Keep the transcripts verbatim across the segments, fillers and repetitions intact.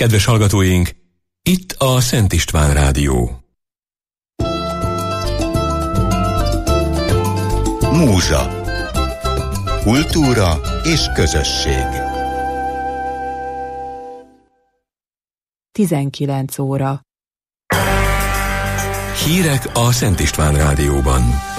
Kedves hallgatóink, itt a Szent István Rádió. Múzsa. Kultúra és közösség. tizenkilenc óra. Hírek a Szent István Rádióban.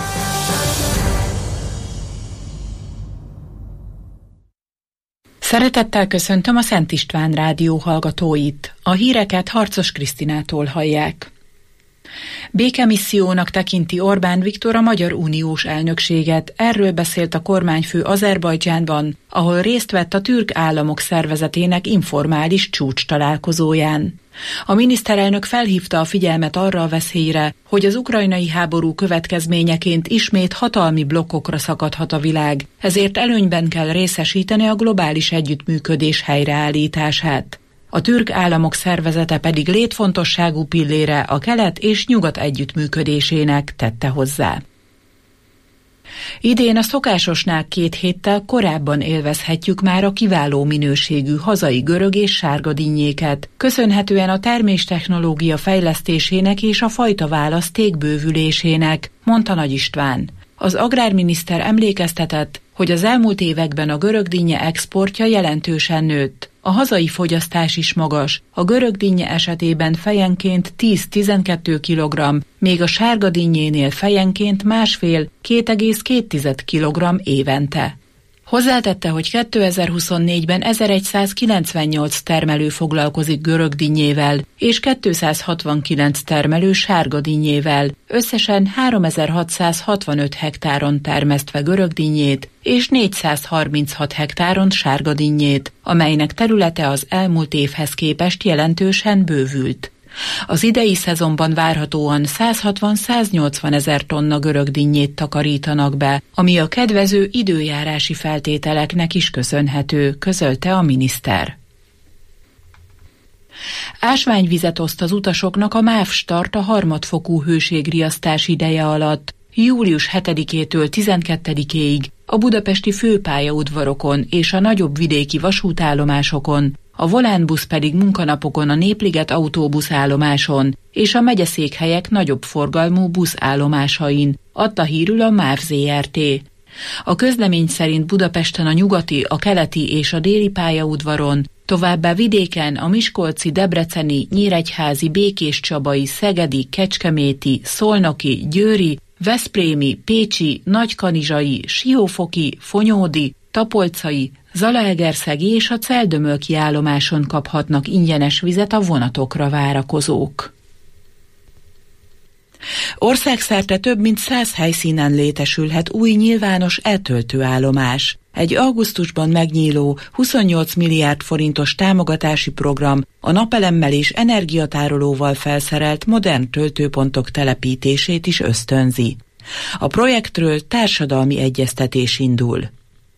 Szeretettel köszöntöm a Szent István Rádió hallgatóit. A híreket Harcos Krisztinától hallják. Békemissziónak tekinti Orbán Viktor a Magyar Uniós elnökséget. Erről beszélt a kormányfő Azerbajdzsánban, ahol részt vett a türk államok szervezetének informális csúcs találkozóján. A miniszterelnök felhívta a figyelmet arra a veszélyre, hogy az ukrajnai háború következményeként ismét hatalmi blokkokra szakadhat a világ, ezért előnyben kell részesíteni a globális együttműködés helyreállítását. A türk államok szervezete pedig létfontosságú pillére a kelet és nyugat együttműködésének, tette hozzá. Idén a szokásosnál két héttel korábban élvezhetjük már a kiváló minőségű hazai görög és sárga dinnyéket, köszönhetően a terméstechnológia fejlesztésének és a fajtaválaszték bővülésének, mondta Nagy István. Az agrárminiszter emlékeztetett, hogy az elmúlt években a görög dinnye exportja jelentősen nőtt. A hazai fogyasztás is magas, a görög dinnye esetében fejenként tíz-tizenkét kilogramm, még a sárga dinnyénél fejenként másfél-két egész két kilogramm évente. Hozzátette, hogy kétezer-huszonnégyben ezerszáz kilencvennyolc termelő foglalkozik görög dinnyével, és kétszázhatvankilenc termelő sárga dinnyével, összesen háromezer-hatszázhatvanöt hektáron termesztve görög dinnyét, és négyszázharminchat hektáron sárga dinnyét, amelynek területe az elmúlt évhez képest jelentősen bővült. Az idei szezonban várhatóan százhatvan-száznyolcvan ezer tonna görög dinnyét takarítanak be, ami a kedvező időjárási feltételeknek is köszönhető, közölte a miniszter. Ásványvizet oszt az utasoknak a MÁV Start a harmadfokú hőségriasztás ideje alatt, július hetedikétől tizenkettedikéig a budapesti főpályaudvarokon és a nagyobb vidéki vasútállomásokon, a Volánbusz pedig munkanapokon a Népliget autóbuszállomáson és a megyeszékhelyek nagyobb forgalmú buszállomásain, adta hírül a MÁV zé er té. A közlemény szerint Budapesten a nyugati, a keleti és a déli pályaudvaron, továbbá vidéken a miskolci, debreceni, nyíregyházi, békéscsabai, szegedi, kecskeméti, szolnoki, győri, veszprémi, pécsi, nagykanizsai, siófoki, fonyódi, tapolcai, zalaegerszegi és a celdömölki állomáson kaphatnak ingyenes vizet a vonatokra várakozók. Országszerte több mint száz helyszínen létesülhet új nyilvános eltöltőállomás. Egy augusztusban megnyíló huszonnyolc milliárd forintos támogatási program a napelemmel és energiatárolóval felszerelt modern töltőpontok telepítését is ösztönzi. A projektről társadalmi egyeztetés indul.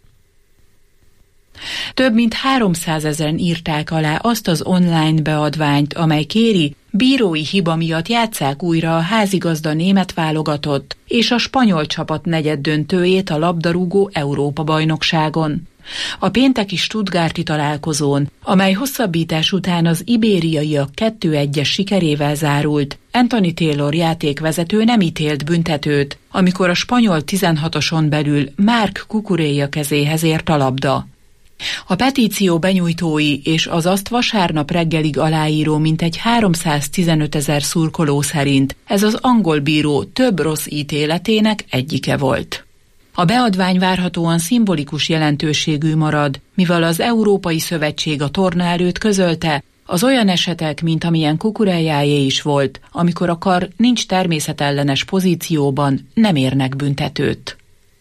Több mint háromszázezren írták alá azt az online beadványt, amely kéri, bírói hiba miatt játsszák újra a házigazda német válogatott és a spanyol csapat negyeddöntőjét a labdarúgó Európa-bajnokságon. A pénteki stuttgarti találkozón, amely hosszabbítás után az ibériaiak kettő egyes sikerével zárult, Anthony Taylor játékvezető nem ítélt büntetőt, amikor a spanyol tizenhatoson belül Marc Cucurella kezéhez ért a labda. A petíció benyújtói és az azt vasárnap reggelig aláíró mintegy háromszáztizenöt ezer szurkoló szerint ez az angol bíró több rossz ítéletének egyike volt. A beadvány várhatóan szimbolikus jelentőségű marad, mivel az Európai Szövetség a torna előtt közölte, az olyan esetek, mint amilyen Cucurelláé is volt, amikor a kar nincs természetellenes pozícióban, nem érnek büntetőt.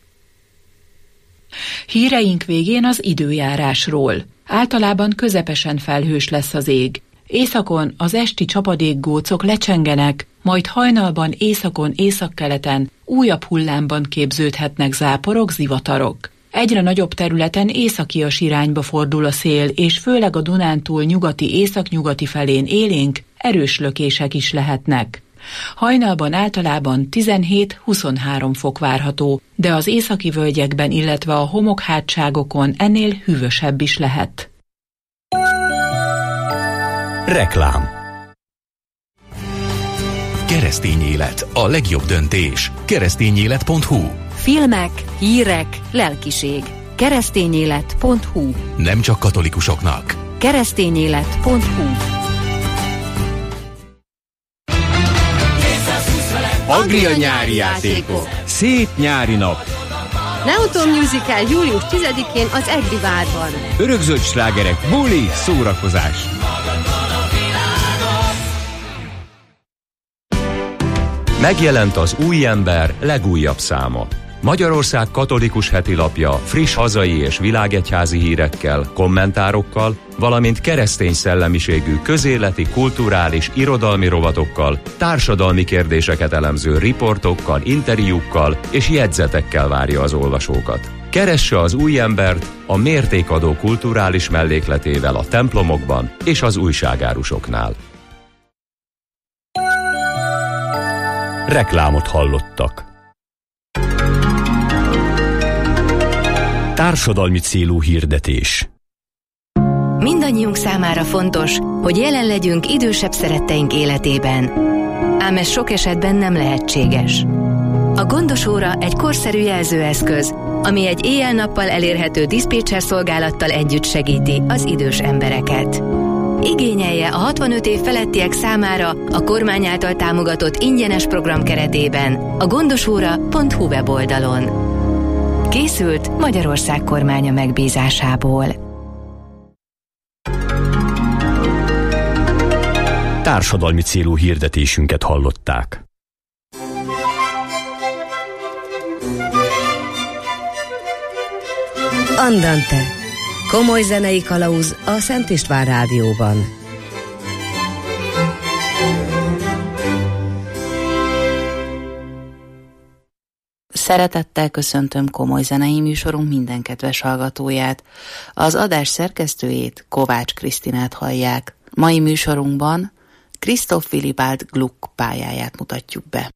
Híreink végén az időjárásról. Általában közepesen felhős lesz az ég. Északon az esti csapadékgócok lecsengenek, majd hajnalban északon északkeleten újabb hullámban képződhetnek záporok, zivatarok. Egyre nagyobb területen északias irányba fordul a szél, és főleg a Dunántúl nyugati északnyugati felén élénk, erős lökések is lehetnek. Hajnalban általában tizenhét-huszonhárom fok várható, de az északi völgyekben, illetve a homokhátságokon ennél hűvösebb is lehet. Reklám. Keresztény élet, a legjobb döntés. keresztényélet pont hu. Filmek, hírek, lelkiség. keresztényélet pont hu. Nem csak katolikusoknak. keresztényélet pont hu. Agria nyári játékok. Szép nyári nap. Neoton Musical július tizedikén az Egri várban. Örökzöld slágerek, buli, szórakozás. Megjelent az Új Ember legújabb száma. Magyarország katolikus hetilapja friss hazai és világegyházi hírekkel, kommentárokkal, valamint keresztény szellemiségű közéleti, kulturális, irodalmi rovatokkal, társadalmi kérdéseket elemző riportokkal, interjúkkal és jegyzetekkel várja az olvasókat. Keresse az Új Embert a mértékadó kulturális mellékletével a templomokban és az újságárusoknál. Reklámot hallottak. Társadalmi célú hirdetés. Mindannyiunk számára fontos, hogy jelen legyünk idősebb szeretteink életében. Ám ez sok esetben nem lehetséges. A Gondos Óra egy korszerű jelzőeszköz, ami egy éjjel-nappal elérhető diszpécser szolgálattal együtt segíti az idős embereket. Igényelje a hatvanöt év felettiek számára a kormány által támogatott ingyenes program keretében a gondosóra pont hu weboldalon. Készült Magyarország kormánya megbízásából. Társadalmi célú hirdetésünket hallották. Andante. Komoly zenei kalauz a Szent István Rádióban. Szeretettel köszöntöm komoly zenei műsorunk minden kedves hallgatóját. Az adás szerkesztőjét, Kovács Krisztinát hallják. Mai műsorunkban Christoph Willibald Gluck pályáját mutatjuk be.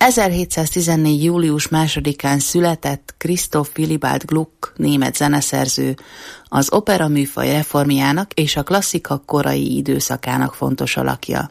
ezerhétszáztizennégy. július másodikán született Christoph Willibald Gluck, német zeneszerző, az opera műfaj reformjának és a klasszika korai időszakának fontos alakja.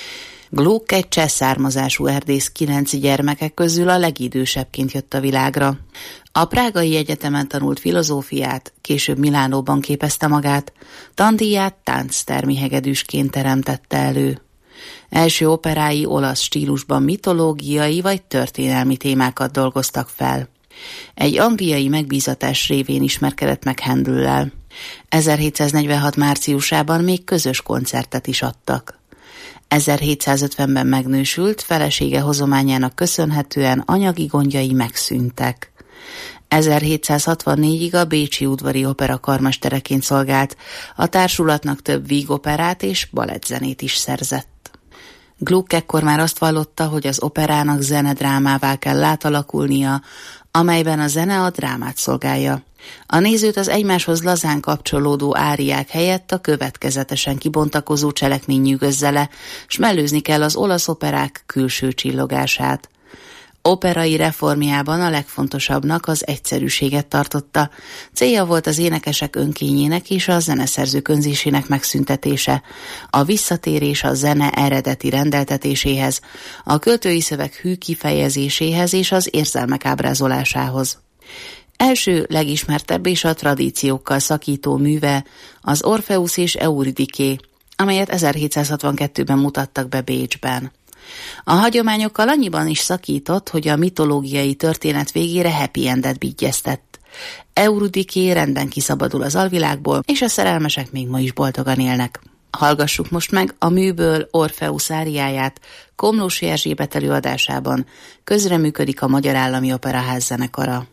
Gluck egy cseh származású erdész, kilenc gyermeke közül a legidősebbként jött a világra. A prágai egyetemen tanult filozófiát, később Milánóban képezte magát, tandíját tánctermi hegedűsként teremtette elő. Első operái olasz stílusban mitológiai vagy történelmi témákat dolgoztak fel. Egy angliai megbízatás révén ismerkedett meg Handellel. ezerhétszáznegyvenhat. márciusában még közös koncertet is adtak. ezerhétszázötvenben megnősült, felesége hozományának köszönhetően anyagi gondjai megszűntek. ezerhétszázhatvannégyig a Bécsi Udvari Opera karmestereként szolgált, a társulatnak több vígoperát és balettzenét is szerzett. Gluck ekkor már azt vallotta, hogy az operának zenedrámává kell átalakulnia, amelyben a zene a drámát szolgálja. A nézőt az egymáshoz lazán kapcsolódó áriák helyett a következetesen kibontakozó cselekmény nyűgözze le, s mellőzni kell az olasz operák külső csillogását. Operai reformjában a legfontosabbnak az egyszerűséget tartotta. Célja volt az énekesek önkényének és a zeneszerzők önzésének megszüntetése, a visszatérés a zene eredeti rendeltetéséhez, a költői szöveg hű kifejezéséhez és az érzelmek ábrázolásához. Első, legismertebb és a tradíciókkal szakító műve az Orpheus és Euridiké, amelyet ezerhétszázhatvankettőben mutattak be Bécsben. A hagyományokkal annyiban is szakított, hogy a mitológiai történet végére happy endet bigyeztett. Euridiké rendben kiszabadul az alvilágból, és a szerelmesek még ma is boldogan élnek. Hallgassuk most meg a műből Orpheus áriáját Komlósi Erzsébet előadásában. Közreműködik a Magyar Állami Operaház zenekara.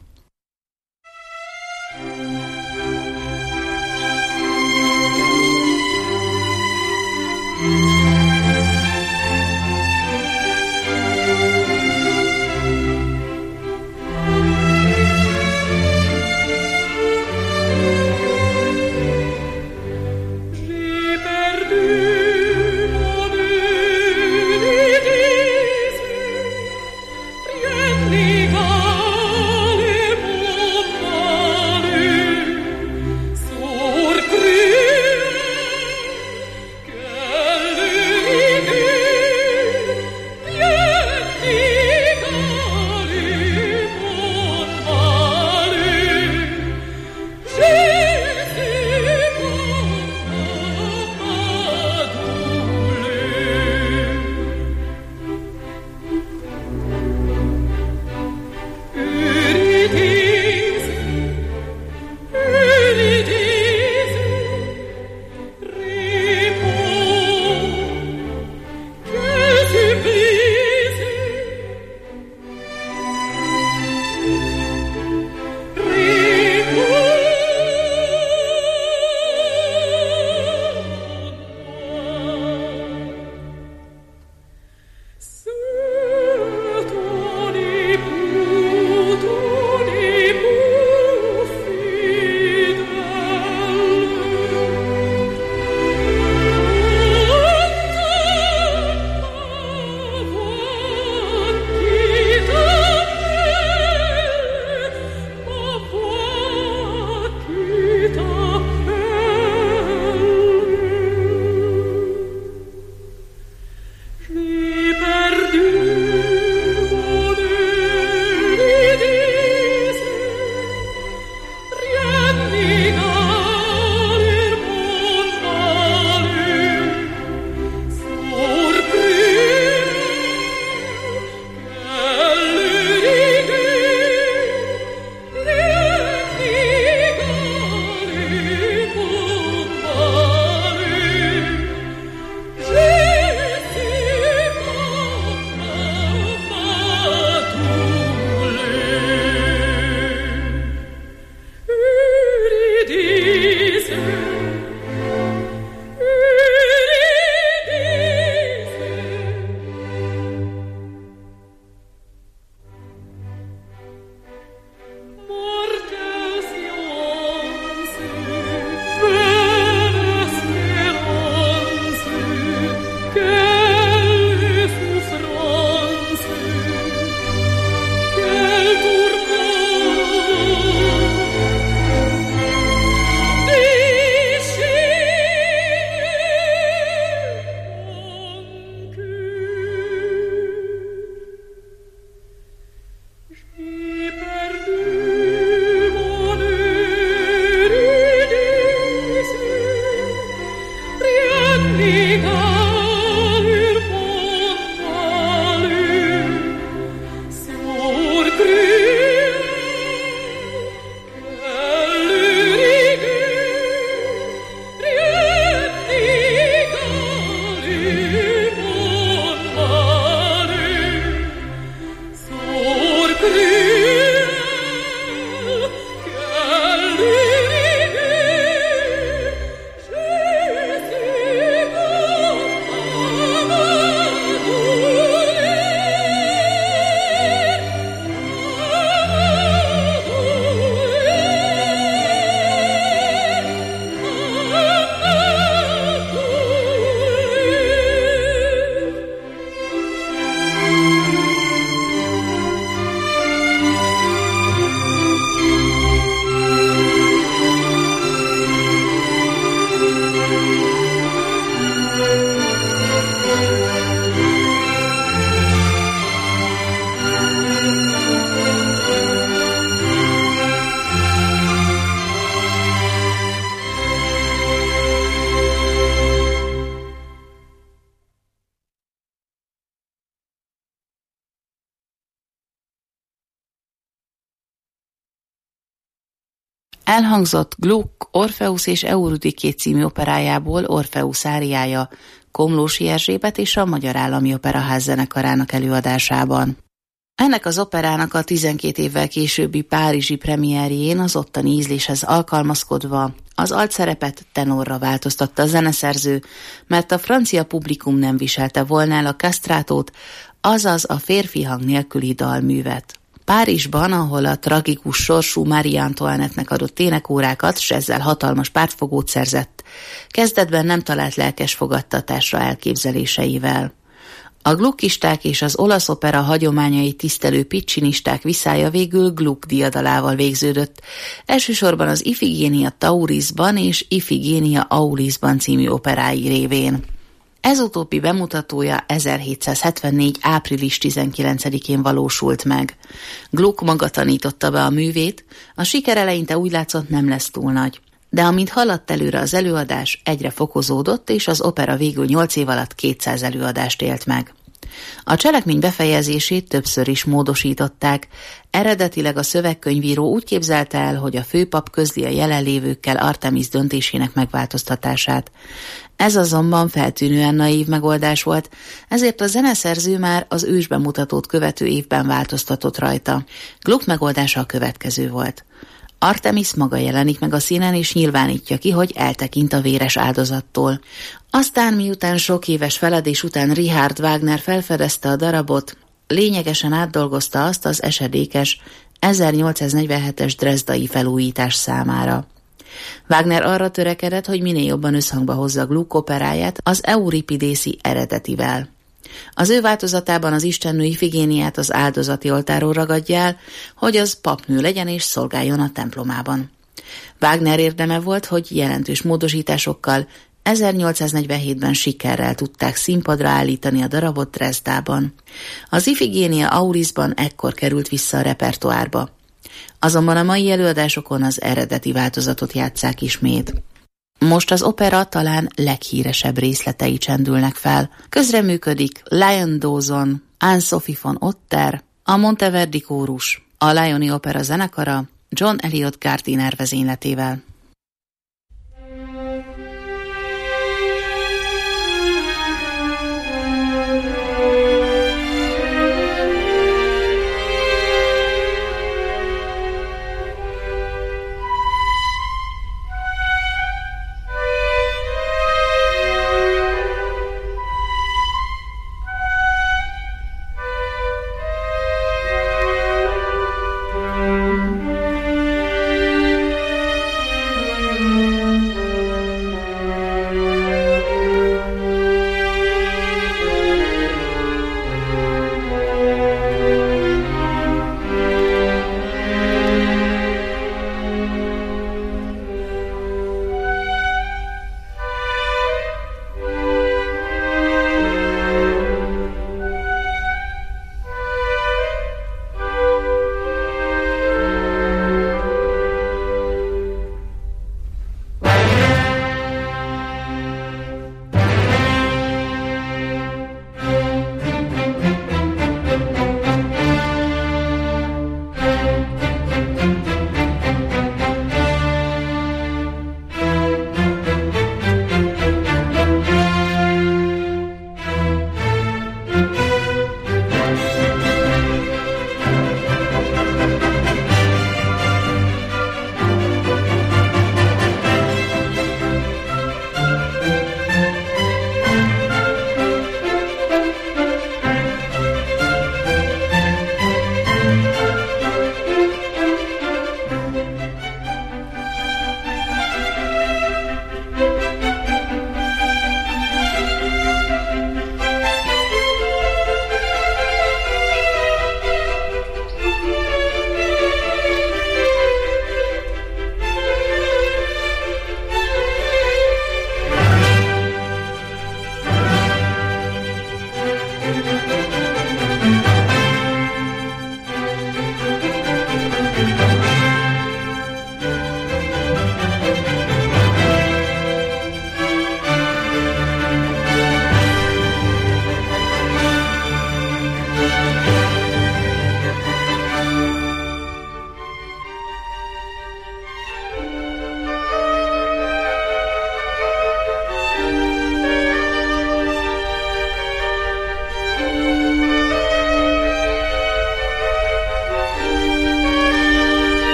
Elhangzott Gluck, Orpheus és Eurydike című operájából Orpheus áriája Komlósi Erzsébet és a Magyar Állami Operaház zenekarának előadásában. Ennek az operának a tizenkét évvel későbbi párizsi premierjén az ottani ízléshez alkalmazkodva az altszerepet tenorra változtatta a zeneszerző, mert a francia publikum nem viselte volna el a kasztrátót, azaz a férfi hang nélküli dalművet. Párizsban, ahol a tragikus sorsú Marie Antoinette-nek adott énekórákat, s ezzel hatalmas pártfogót szerzett, kezdetben nem talált lelkes fogadtatásra elképzeléseivel. A gluckisták és az olasz opera hagyományai tisztelő piccinisták viszája végül Gluck diadalával végződött, elsősorban az Ifigénia Taurisban és Ifigénia Aulisban című operái révén. Ez utóbbi bemutatója ezerhétszázhetvennégy. április tizenkilencedikén valósult meg. Gluck maga tanította be a művét, a siker eleinte úgy látszott nem lesz túl nagy. De amint haladt előre az előadás, egyre fokozódott, és az opera végül nyolc év alatt kétszáz előadást élt meg. A cselekmény befejezését többször is módosították. Eredetileg a szövegkönyvíró úgy képzelte el, hogy a főpap közli a jelenlévőkkel Artemis döntésének megváltoztatását. Ez azonban feltűnően naív megoldás volt, ezért a zeneszerző már az ősbemutatót követő évben változtatott rajta. Gluck megoldása a következő volt. Artemis maga jelenik meg a színen, és nyilvánítja ki, hogy eltekint a véres áldozattól. Aztán, miután sok éves feledés után Richard Wagner felfedezte a darabot, lényegesen átdolgozta azt az esedékes ezernyolcszáznegyvenhetes drezdai felújítás számára. Wagner arra törekedett, hogy minél jobban összhangba hozza Gluck operáját az euripidészi eredetivel. Az ő változatában az istennő Ifigéniát az áldozati oltáról ragadja el, hogy az papnő legyen és szolgáljon a templomában. Wagner érdeme volt, hogy jelentős módosításokkal ezernyolcszáznegyvenhétben sikerrel tudták színpadra állítani a darabot Dresdában. Az Ifigénia Aulisban ekkor került vissza a repertoárba. Azonban a mai előadásokon az eredeti változatot játsszák ismét. Most az opera talán leghíresebb részletei csendülnek fel. Közreműködik Lion Dawson, Anne-Sophie von Otter, a Monteverdi kórus, a Lyoni Opera zenekara John Eliot Gardiner vezényletével.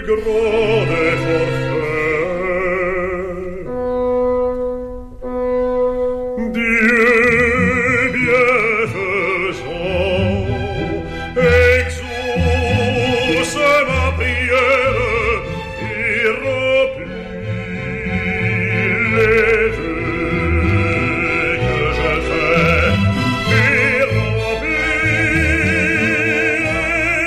gros des forfaits. Dieu bienfaisant, exauce ma prière et remplis les vœux que je fais, et remplis les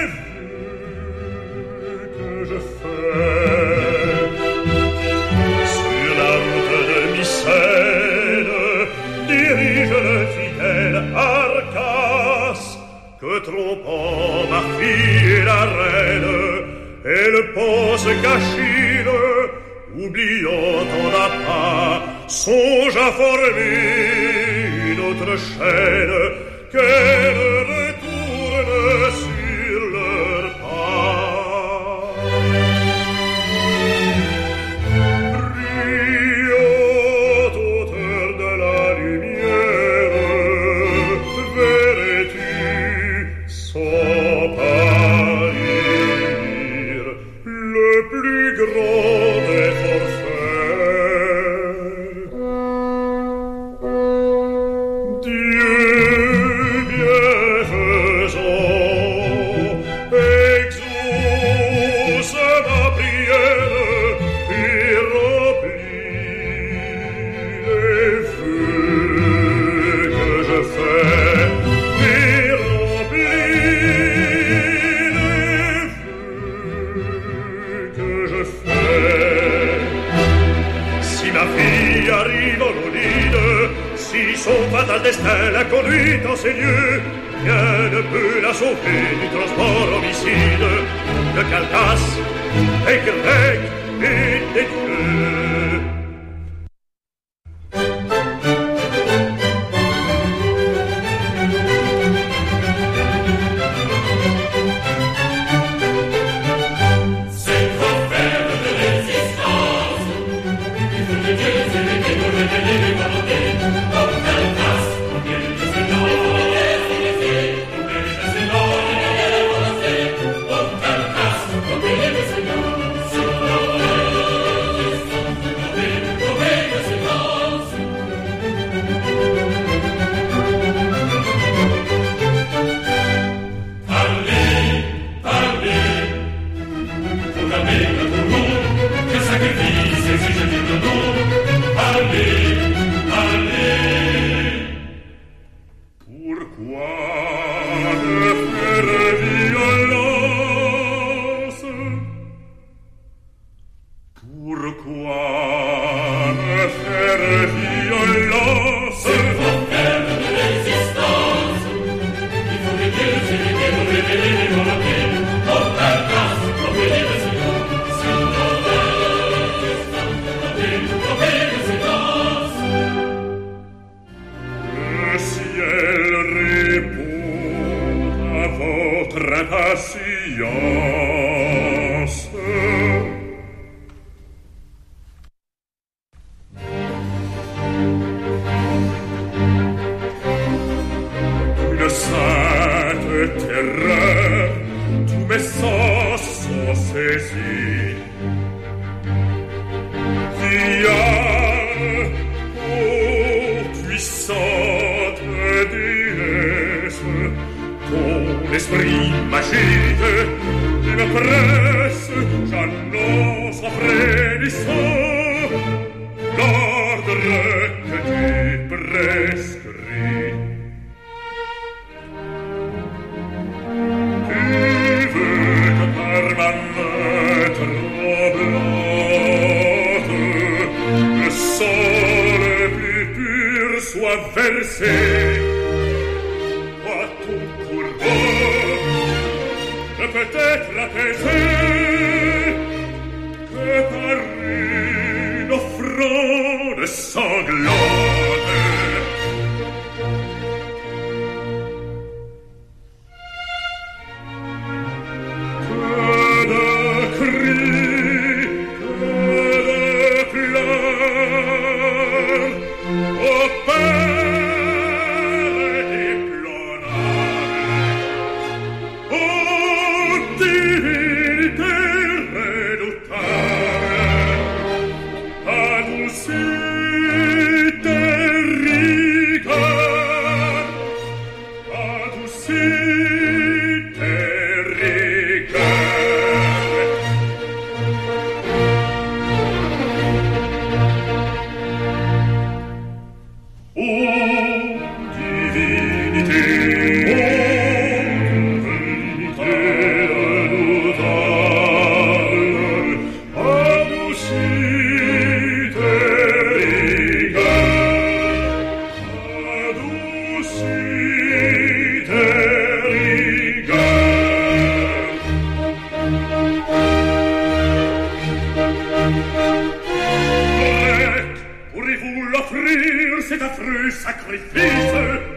vœux que je fais. Sur la route de Mycène dirige le fidèle Arcas, que trompant ma fille et la reine, elle pense qu'Achille, oubliant en appât, songe à former une autre chaîne, qu'elle retourne sur leur pas. Brillant auteur de la lumière, verrais-tu sans pâlir le plus grand des forfaits. Dieu bienfaisant, exauce ma prière et remplis les vœux que je fais, et remplis les vœux que je fais. Si ma fille arrive en Aulide, si son fatal destin la conduit en ces lieux, rien ne peut la sauver du transport homicide de Calcas, des Grecs et des dieux. cet affreux sacrifice.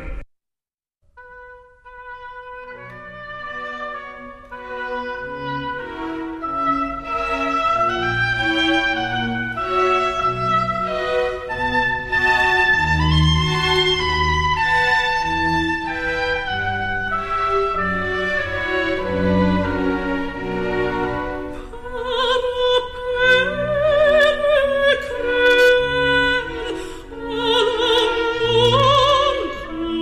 Oh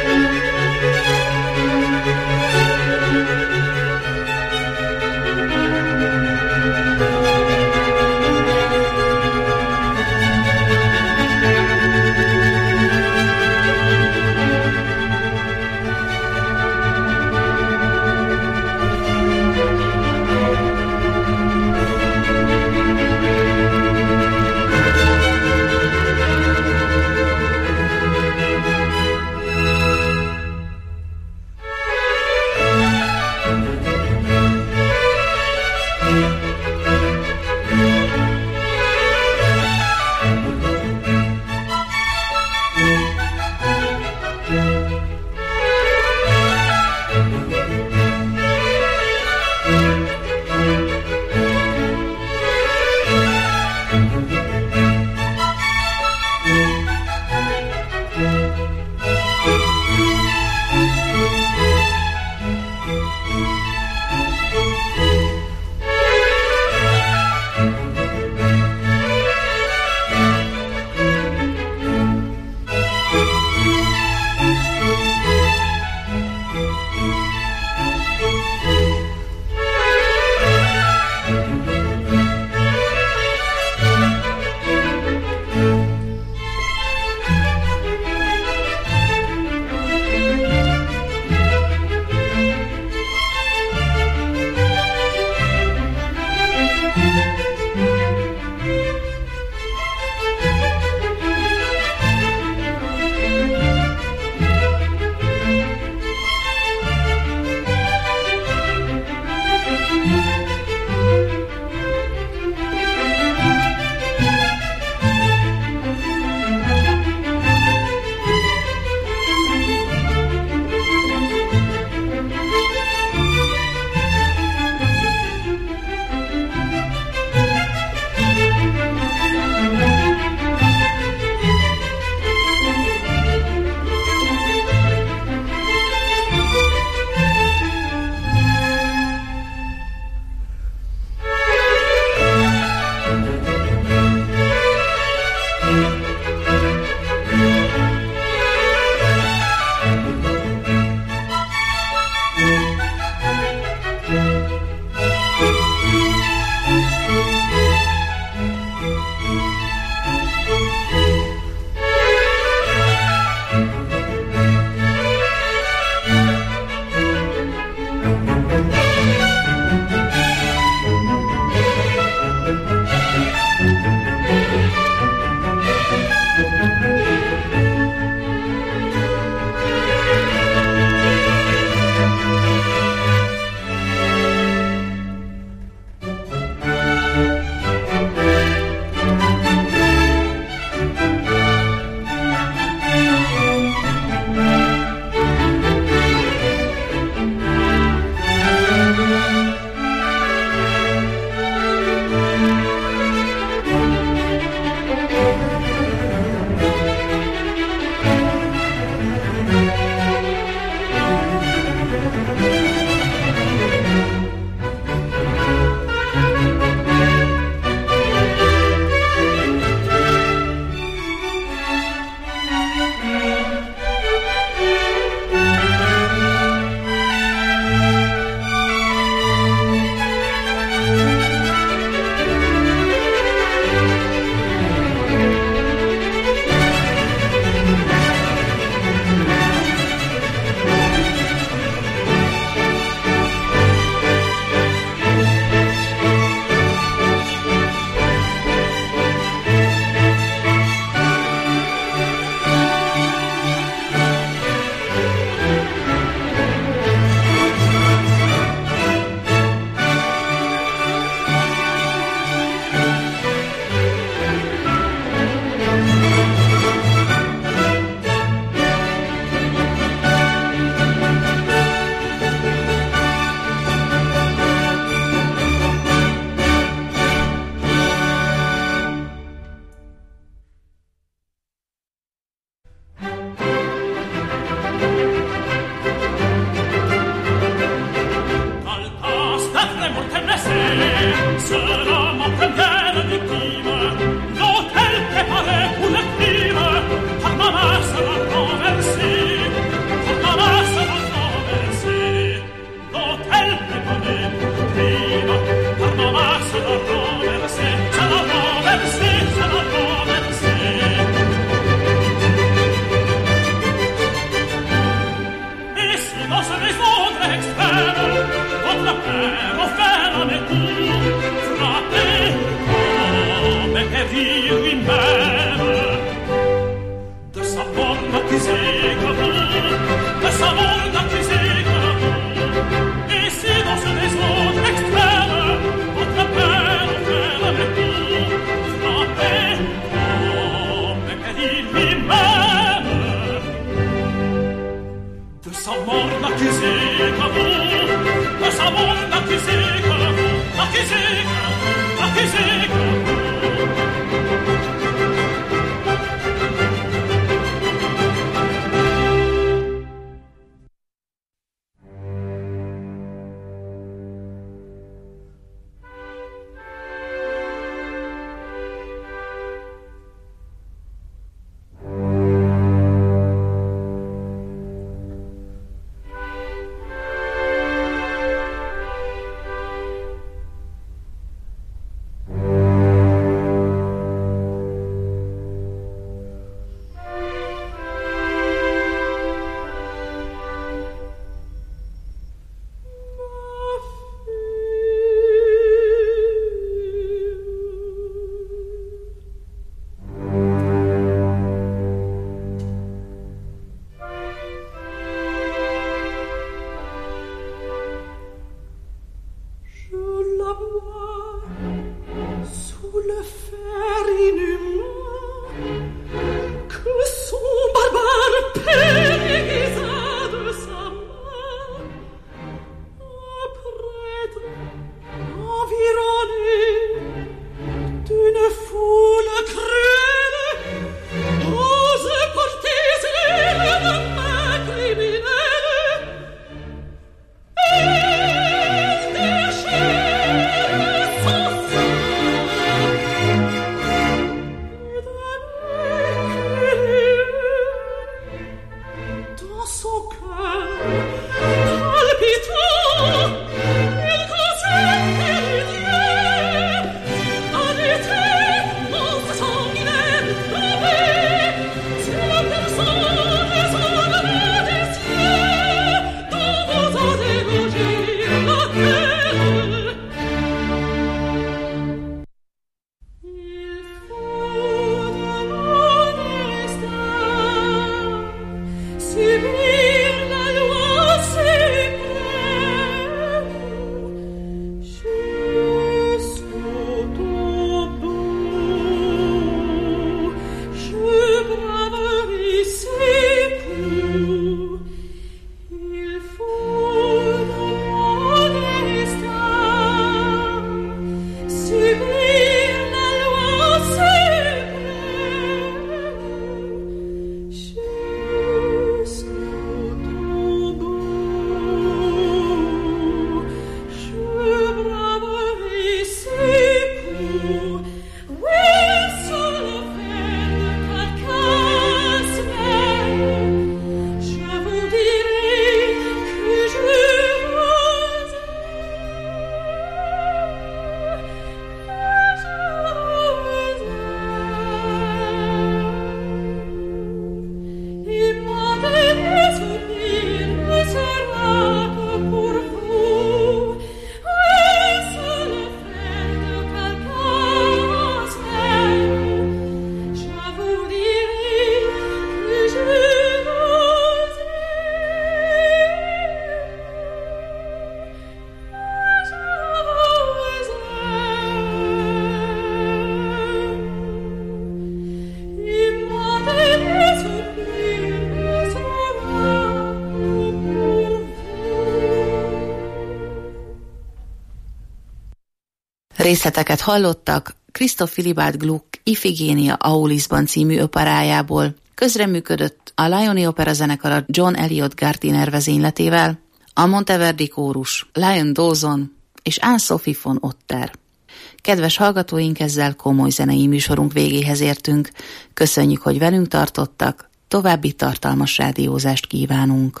Részleteket hallottak Christoph Willibald Gluck Iphigénia Aulisban című operájából. Közreműködött a Lioni Opera zenekara John Eliot Gardiner vezényletével, a Monteverdi kórus Lion Dawson és Anne-Sophie von Otter. Kedves hallgatóink, ezzel komoly zenei műsorunk végéhez értünk. Köszönjük, hogy velünk tartottak, további tartalmas rádiózást kívánunk.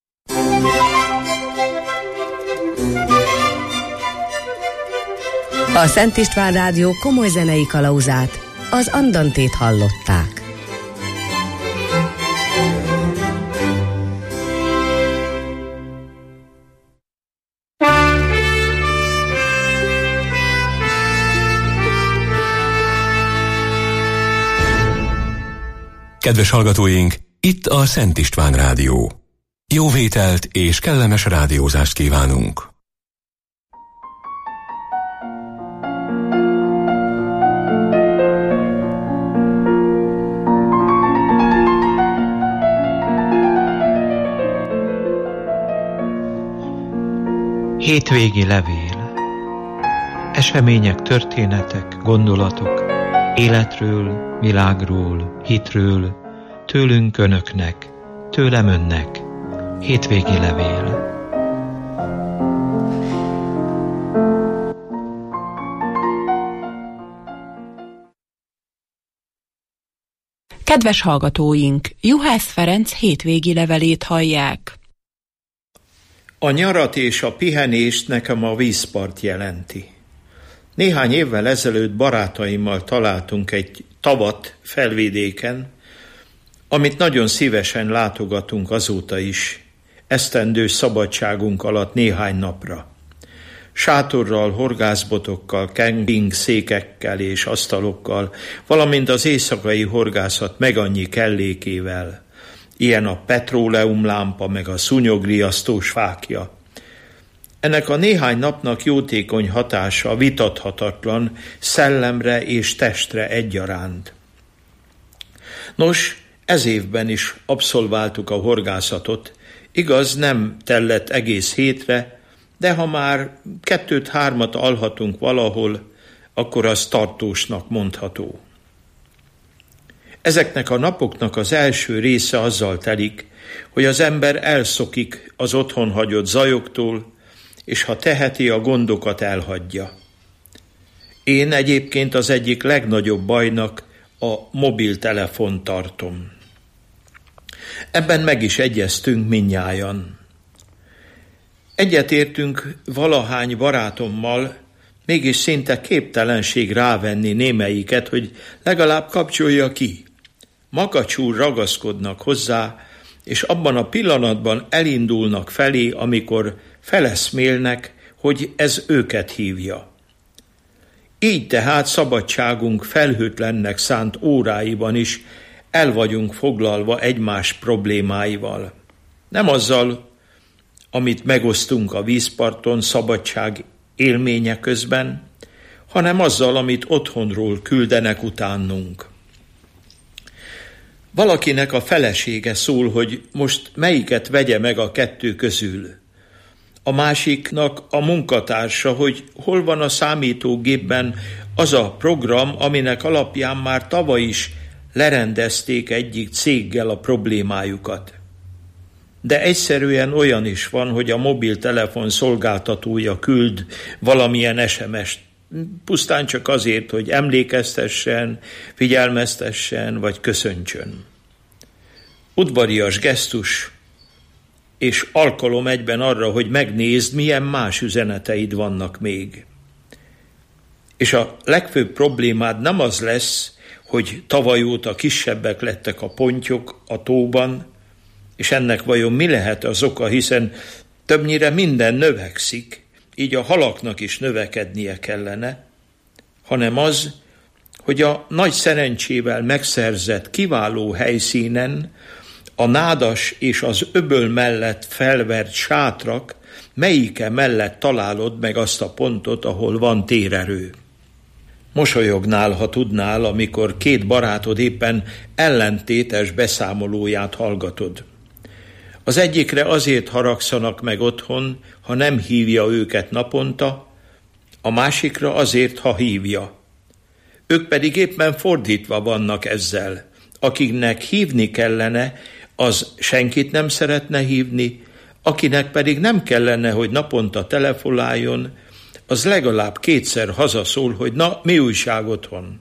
A Szent István Rádió komoly zenei kalauzát, az Andantét hallották. Kedves hallgatóink, itt a Szent István Rádió. Jó vételt és kellemes rádiózást kívánunk! Hétvégi levél. Események, történetek, gondolatok, életről, világról, hitről, tőlünk önöknek, tőlem önnek. Hétvégi levél. Kedves hallgatóink, Juhász Ferenc hétvégi levelét hallják. A nyarat és a pihenést nekem a vízpart jelenti. Néhány évvel ezelőtt barátaimmal találtunk egy tavat felvidéken, amit nagyon szívesen látogatunk azóta is, esztendő szabadságunk alatt néhány napra. Sátorral, horgászbotokkal, kemping székekkel és asztalokkal, valamint az éjszakai horgászat meg annyi kellékével. Ilyen a petróleumlámpa, meg a szúnyogriasztós fákja. Ennek a néhány napnak jótékony hatása vitathatatlan szellemre és testre egyaránt. Nos, ez évben is abszolváltuk a horgászatot, igaz, nem tellett egész hétre, de ha már kettőt-hármat alhatunk valahol, akkor az tartósnak mondható. Ezeknek a napoknak az első része azzal telik, hogy az ember elszokik az otthon hagyott zajoktól, és ha teheti, a gondokat elhagyja. Én egyébként az egyik legnagyobb bajnak a mobiltelefont tartom. Ebben meg is egyeztünk mindnyájan. Egyetértünk valahány barátommal, mégis szinte képtelenség rávenni némelyiket, hogy legalább kapcsolja ki. Makacsul ragaszkodnak hozzá, és abban a pillanatban elindulnak felé, amikor feleszmélnek, hogy ez őket hívja. Így tehát szabadságunk felhőtlennek szánt óráiban is el vagyunk foglalva egymás problémáival. Nem azzal, amit megosztunk a vízparton szabadság élménye közben, hanem azzal, amit otthonról küldenek utánunk. Valakinek a felesége szól, hogy most melyiket vegye meg a kettő közül. A másiknak a munkatársa, hogy hol van a számítógépben az a program, aminek alapján már tavaly is lerendezték egyik céggel a problémájukat. De egyszerűen olyan is van, hogy a mobiltelefon szolgáltatója küld valamilyen es em es-t, pusztán csak azért, hogy emlékeztessen, figyelmeztessen vagy köszöntsön. Udvarias gesztus és alkalom egyben arra, hogy megnézd, milyen más üzeneteid vannak még. És a legfőbb problémád nem az lesz, hogy tavaly óta kisebbek lettek a pontyok a tóban, és ennek vajon mi lehet az oka, hiszen többnyire minden növekszik, így a halaknak is növekednie kellene, hanem az, hogy a nagy szerencsével megszerzett kiváló helyszínen a nádas és az öböl mellett felvert sátrak melyike mellett találod meg azt a pontot, ahol van térerő. Mosolyognál, ha tudnál, amikor két barátod éppen ellentétes beszámolóját hallgatod. Az egyikre azért haragszanak meg otthon, ha nem hívja őket naponta, a másikra azért, ha hívja. Ők pedig éppen fordítva vannak ezzel. Akiknek hívni kellene, az senkit nem szeretne hívni, akinek pedig nem kellene, hogy naponta telefonáljon, az legalább kétszer hazaszól, hogy na, mi újság otthon?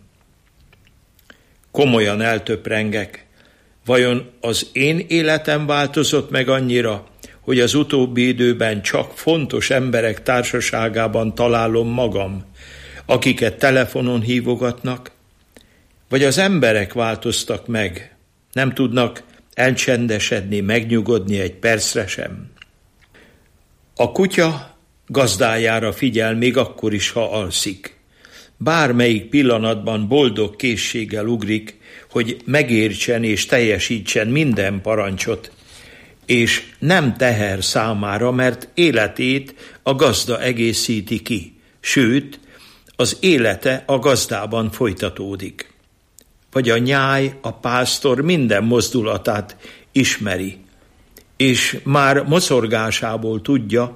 Komolyan eltöprengek. Vajon az én életem változott meg annyira, hogy az utóbbi időben csak fontos emberek társaságában találom magam, akiket telefonon hívogatnak? Vagy az emberek változtak meg, nem tudnak elcsendesedni, megnyugodni egy percre sem? A kutya gazdájára figyel még akkor is, ha alszik. Bármelyik pillanatban boldog készséggel ugrik, hogy megértsen és teljesítsen minden parancsot, és nem teher számára, mert életét a gazda egészíti ki, sőt, az élete a gazdában folytatódik. Vagy a nyáj, a pásztor minden mozdulatát ismeri, és már mocorgásából tudja,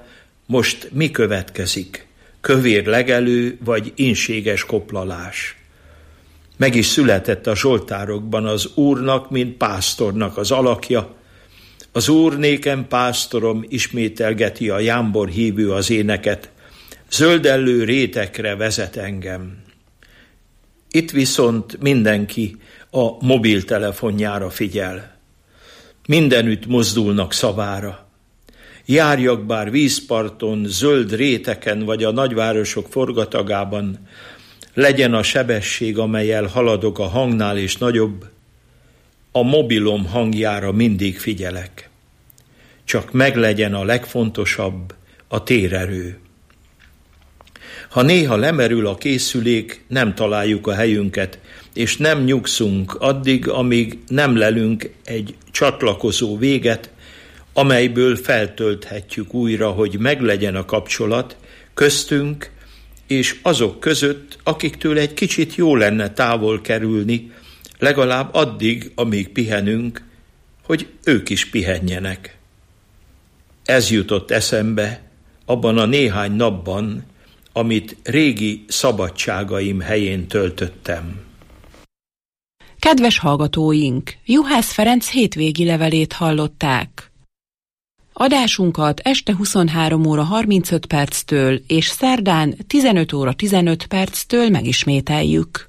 most mi következik? Kövér legelő vagy inséges koplalás? Meg is született a zsoltárokban az Úrnak, mint pásztornak az alakja. Az Úr nékem pásztorom, ismételgeti a jámbor hívő az éneket. Zöldellő rétekre vezet engem. Itt viszont mindenki a mobiltelefonjára figyel. Mindenütt mozdulnak szavára. Járjak bár vízparton, zöld réteken vagy a nagyvárosok forgatagában, legyen a sebesség, amellyel haladok a hangnál is nagyobb, a mobilom hangjára mindig figyelek. Csak meglegyen a legfontosabb, a térerő. Ha néha lemerül a készülék, nem találjuk a helyünket, és nem nyugszunk addig, amíg nem lelünk egy csatlakozó véget, amelyből feltölthetjük újra, hogy meglegyen a kapcsolat köztünk és azok között, akiktől egy kicsit jó lenne távol kerülni, legalább addig, amíg pihenünk, hogy ők is pihenjenek. Ez jutott eszembe abban a néhány napban, amit régi szabadságaim helyén töltöttem. Kedves hallgatóink, Juhász Ferenc hétvégi levelét hallották. Adásunkat este huszonhárom óra harmincöt perctől és szerdán tizenöt óra tizenöt perctől megismételjük.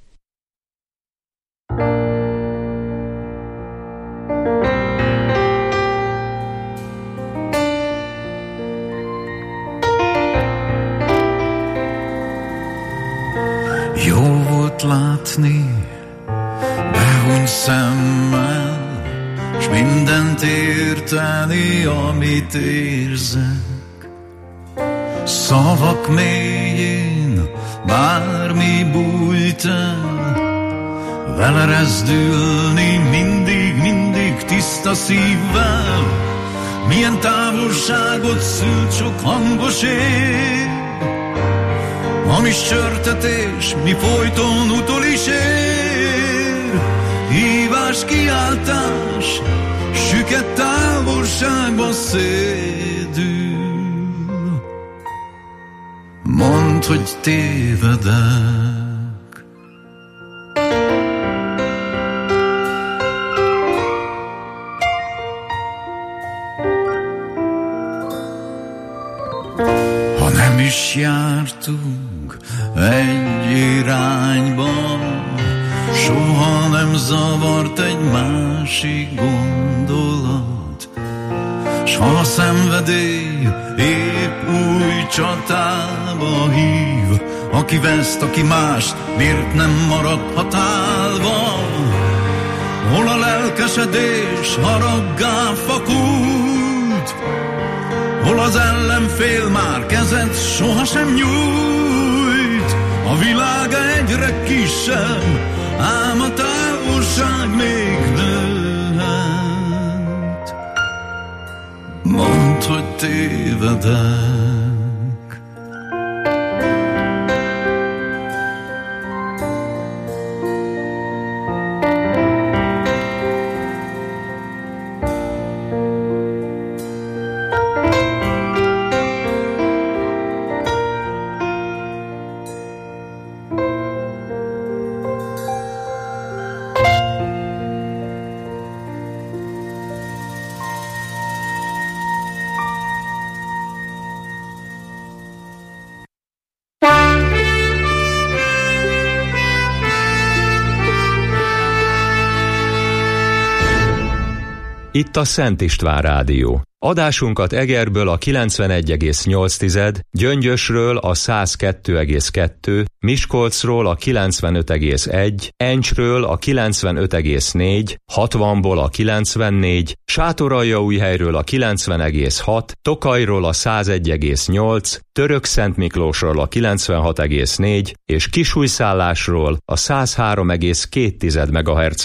Jó volt látni, behúny szemmel, s mindent érteni, amit érzek. Szavak mélyén bármi bújt el, vele rezdülni mindig, mindig tiszta szívvel. Milyen távolságot szült sok hangos év, ami sörtetés, mi folyton utol is ér. Hívás, kiáltás, süket távolságban szédül. Mondd, hogy tévedek. Ha nem is jártunk egy irányban, soha nem zavart egy másik gondolat, s ha a szenvedély épp új csatába hív, aki veszt, aki mást, miért nem maradhat állva? Hol a lelkesedés haraggá fakult, hol az ellenfél már kezet sohasem nyújt. A világa egyre kisebb, ám a távolság még nőhet. Mondd, hogy tévedek. Itt a Szent István Rádió. Adásunkat Egerből a kilencvenegy egész nyolc, Gyöngyösről a száz kettő egész kettő, Miskolcról a kilencvenöt egész egy, Encsről a kilencvenöt egész négy, hatvanból a kilencvennégy, Sátoraljaújhelyről a kilencven egész hat, Tokajról a száz egy egész nyolc, Törökszentmiklósról a kilencvenhat egész négy és Kisújszállásról a száz három egész két megahertz